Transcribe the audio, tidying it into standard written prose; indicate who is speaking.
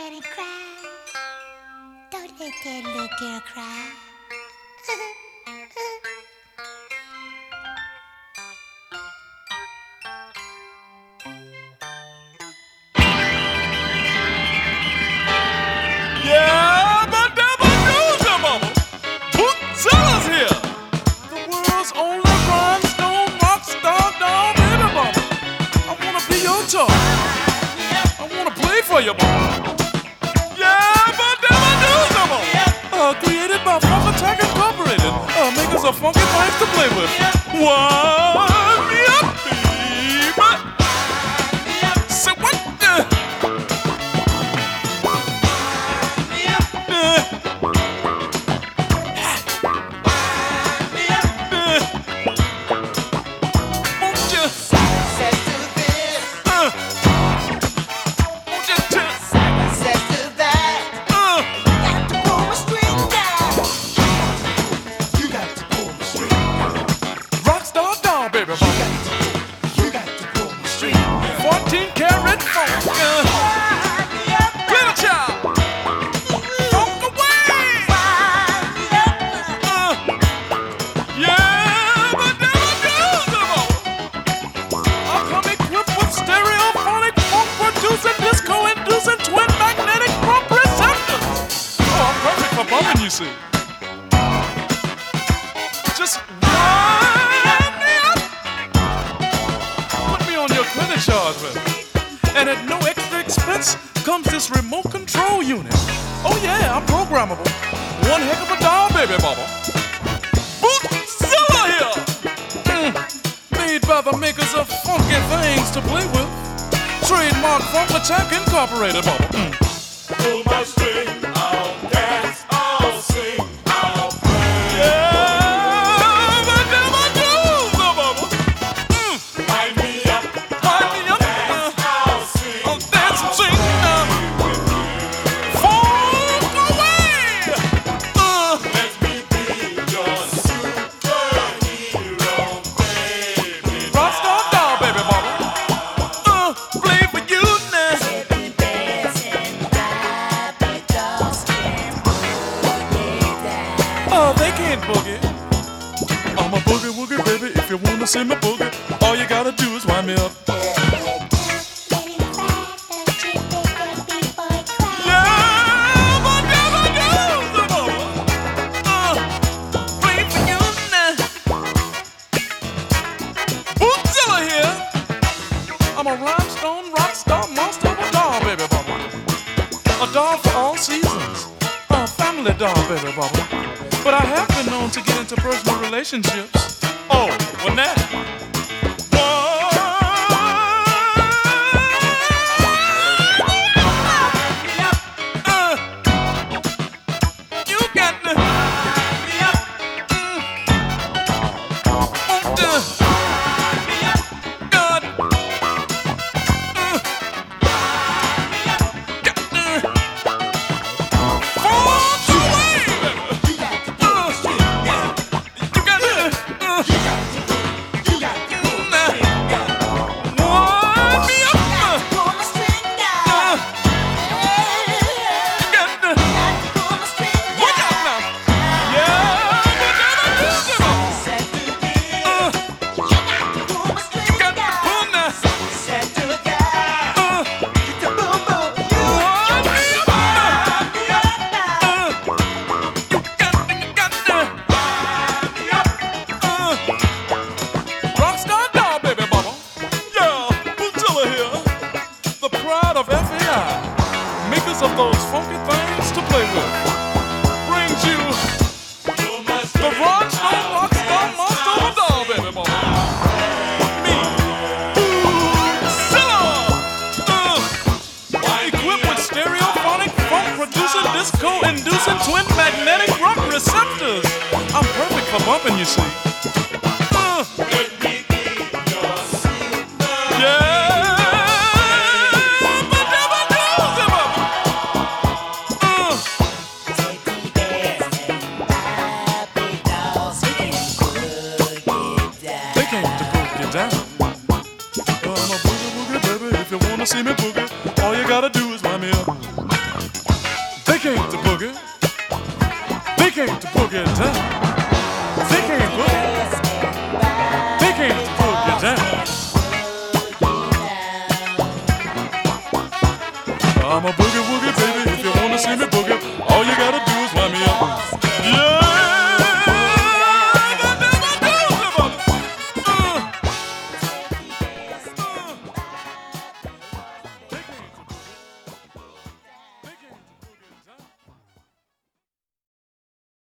Speaker 1: daddy cry. Don't let that little girl cry.
Speaker 2: Yeah, but never knew the mama. Bootzella's here. The world's only rhinestone rock star doll baby mama. I wanna be your toy. I wanna play for you, mama. Yeah, but never knew the mama. Created by Funk Attack Incorporated. Makers of funky things to play with. Wind me up, baby. Say what? You see, just wind me up, put me on your credit charge, baby. And at no extra expense comes this remote control unit. Oh yeah, I'm programmable. One heck of a doll, baby mama. Bootzilla here, made by the makers of funky things to play with. Trademark Funk Attack Incorporated, mama.
Speaker 3: Pull my string, I'll dance, I'll sing, I'll play.
Speaker 2: Yeah, but never do the mama.
Speaker 3: Wind me up,
Speaker 2: Dance,
Speaker 3: I'll sing,
Speaker 2: I'll dance and sing. Funk away.
Speaker 3: let me be your superhero, baby.
Speaker 2: Rockstar doll, baby mama. Play for you now. Oh, they can't boogie. I'm a boogie woogie, baby. If you wanna see me boogie, all you gotta do is wind me up. Yeah, but never do the mama. Play for you now. Bootzilla here. I'm a rhinestone rock star monster of a doll, baby mama. A doll for all seasons. A family doll, baby mama. But I have been known to get into personal relationships. Oh, when that? You got to. Of those funky things to play with brings you the rhinestone rockstar monster of a doll, baby mama. Me, Bootzilla, equipped with stereophonic funk producing, disco inducing twin magnetic rock receptors. I'm perfect for bumping, you see.
Speaker 3: Let me be your superhero.
Speaker 2: Yeah. I'm a boogie woogie, baby. If you wanna see me boogie, all you gotta do is wind me up. came to boogie. They came to boogie down. They came boogie. They came to boogie down. I'm a boogie woogie baby. If you wanna see me boogie, all you gotta do is wind me up.